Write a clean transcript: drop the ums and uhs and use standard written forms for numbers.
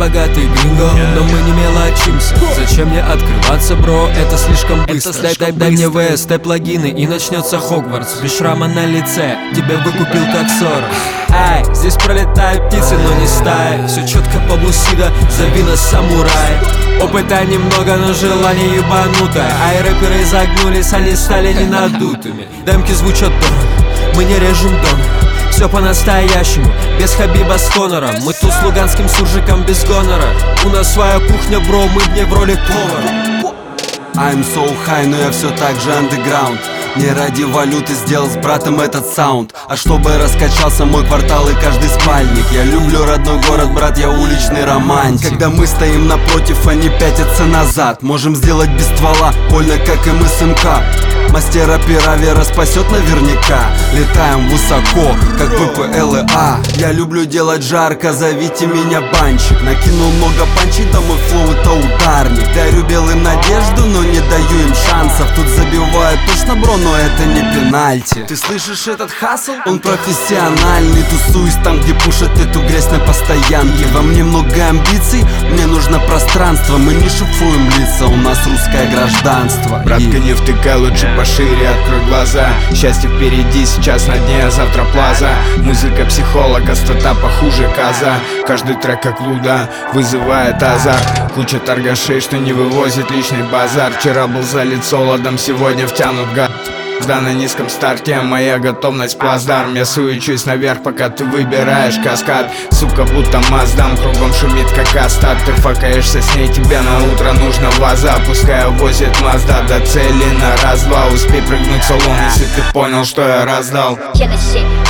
богатый гринго, но мы не мелочимся. Зачем мне открываться, бро, это слишком быстро. Дай мне VST плагины и начнется Хогвартс. Без шрама на лице, тебя выкупил как Сора. Ай, здесь пролетают птицы, но не стаи. Все четко по Бусида, зови нас самурай. Опыта немного, но желание ебанутое. А и рэперы загнулись, они стали ненадутыми. Демки звучат дорого, мы не режем донора. Все по-настоящему, без Хабиба с Конором. Мы тут с луганским суржиком без гонора. У нас своя кухня, бро, мы в ней в роли повара. I'm so high, но я все так же underground. Не ради валюты сделал с братом этот саунд, а чтобы раскачался мой квартал и каждый спальник. Я люблю родной город, брат, я уличный романтик. Когда мы стоим напротив, они пятятся назад. Можем сделать без ствола, больно как и мы с МК. Мастера пера Вера спасет наверняка. Летаем высоко, как ППЛА. Я люблю делать жарко, зовите меня банщик. Накинул много панчей, да мой флоу это ударник. Дарю белым надежду, но не даю им шансов. Тут забивают точно, бро, но это не пенальти. Ты слышишь этот хасл? Он профессиональный. Тусуюсь там, где пушат эту грязь на постоянке. Во мне много амбиций, мне нужно пространство. Мы не шифруем лица, у нас русское гражданство. Братка, не втыкай, лучше пошире, открой глаза. Счастье впереди, сейчас на дне, а завтра плаза. Музыка психолога, острота похуже каза. Каждый трек как луда вызывает азарт. Куча торгашей, что не вывозит личный базар. Вчера был залит солодом, сегодня втянут гад. Да, на низком старте моя готовность плацдарм. Я суечусь наверх, пока ты выбираешь каскад. Сука, будто Маздам, кругом шумит как Астат. Ты факаешься с ней, тебе на утро нужно ваза. Пускай возит Мазда до цели на раз-два. Успей прыгнуть в салон, если ты понял, что я раздал.